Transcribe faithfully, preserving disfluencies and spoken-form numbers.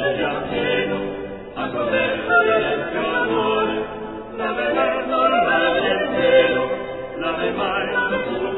già pieno, a coperta del tuo amore, l'ave verno, l'ave del cielo, l'ave mai,